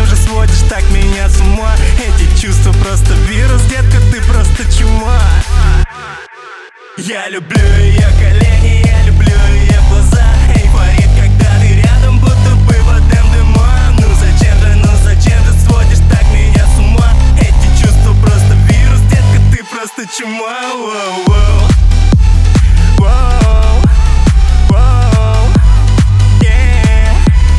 же сводишь так меня с ума? Эти чувства просто вирус, детка, ты просто чума. Я люблю ее колени, я люблю ее глаза. Эйфорит, когда ты рядом, будто бы в этом дыму. Ну зачем же сводишь так меня с ума? Эти чувства просто вирус, детка, ты просто чума. Воу-воу. Воу. Воу. Yeah.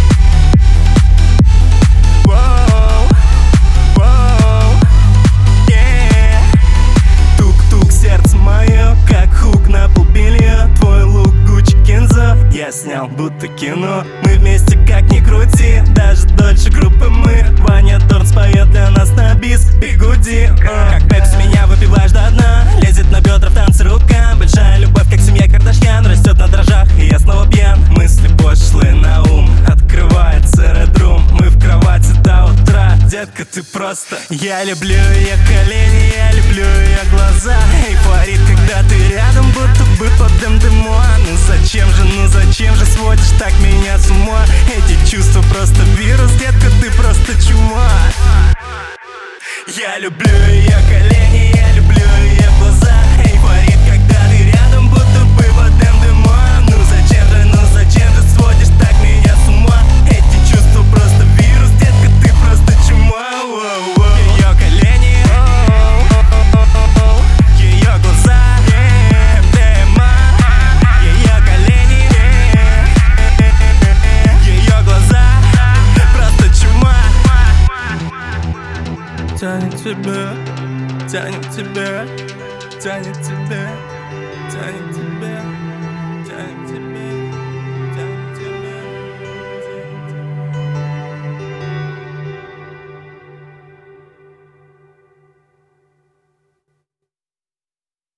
Воу. Воу. Yeah. Тук-тук, сердце мое, как хук на полбелья. Твой лук Гуччи Кензо я снял будто кино. Мы вместе как ни крути, даже дольше группы мы. Ваня Торн споет для нас на бис Бигуди. Как пепси меня выпиваешь до дна. Лезет на бедра в танце рука. Большая любовь, как семья Кардашьян. Растет на дрожжах, и я снова пьян. Мысли пошлые на ум. Открывается Red Room. Мы в кровати до утра. Детка, ты просто. Я люблю ее колени, я люблю ее глаза. Эйфорит, когда ты рядом, будто бы под дым-дыму. Ну зачем же сводишь так меня с ума? Эти чувства просто вирус, детка, ты просто чума. Я люблю ее колени, я люблю ее глаза. Эйфорит, когда ты рядом, будто бы под дым-дыму. Ну зачем же сводишь так меня с ума? Эти чувства просто вирус, детка, ты просто чума. Ее колени, ее глаза, МДМА. Ее колени, ее глаза, просто чума. Тянет тебя, тянет тебя, тянет тебя.